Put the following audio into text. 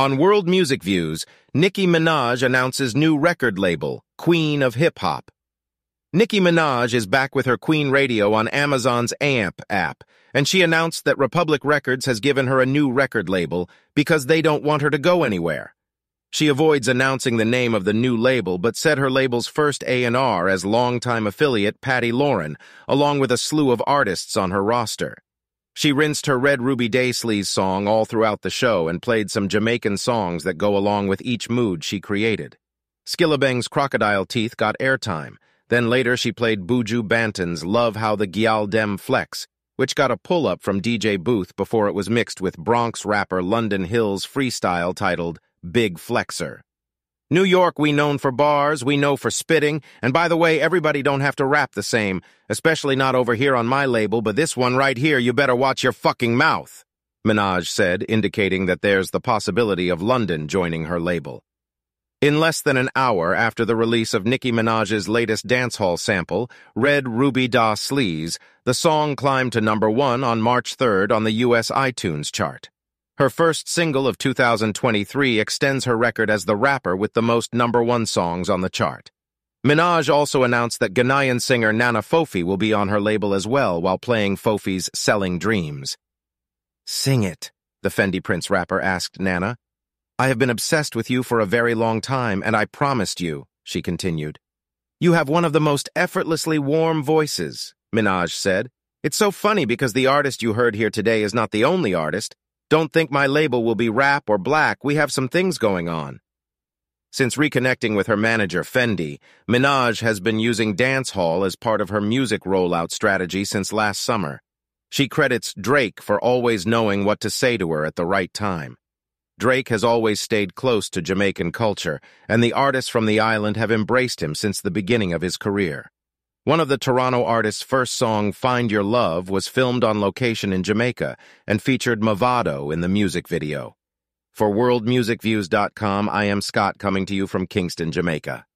On World Music Views, Nicki Minaj announces new record label, Queen of Hip Hop. Nicki Minaj is back with her Queen Radio on Amazon's AMP app, and she announced that Republic Records has given her a new record label because they don't want her to go anywhere. She avoids announcing the name of the new label, but said her label's first A&R as longtime affiliate Patty Lauren, along with a slew of artists on her roster. She rinsed her Red Ruby Daysleys song all throughout the show and played some Jamaican songs that go along with each mood she created. Skillabeng's Crocodile Teeth got airtime. Then later she played Buju Banton's Love How the Gyal Dem Flex, which got a pull-up from DJ Booth before it was mixed with Bronx rapper London Hill's freestyle titled Big Flexer. New York, we known for bars, we know for spitting, and by the way, everybody don't have to rap the same, especially not over here on my label, but this one right here, you better watch your fucking mouth, Minaj said, indicating that there's the possibility of London joining her label. In less than an hour after the release of Nicki Minaj's latest dancehall sample, Red Ruby Da Sleaze, the song climbed to #1 on March 3rd on the U.S. iTunes chart. Her first single of 2023 extends her record as the rapper with the most #1 songs on the chart. Minaj also announced that Ghanaian singer Nana Fofi will be on her label as well while playing Fofi's Selling Dreams. "Sing it," the Fendi Prince rapper asked Nana. "I have been obsessed with you for a very long time, and I promised you," she continued. "You have one of the most effortlessly warm voices," Minaj said. "It's so funny because the artist you heard here today is not the only artist. Don't think my label will be rap or black. We have some things going on." Since reconnecting with her manager, Fendi, Minaj has been using dancehall as part of her music rollout strategy since last summer. She credits Drake for always knowing what to say to her at the right time. Drake has always stayed close to Jamaican culture, and the artists from the island have embraced him since the beginning of his career. One of the Toronto artist's first song, Find Your Love, was filmed on location in Jamaica and featured Mavado in the music video. For WorldMusicViews.com, I am Scott, coming to you from Kingston, Jamaica.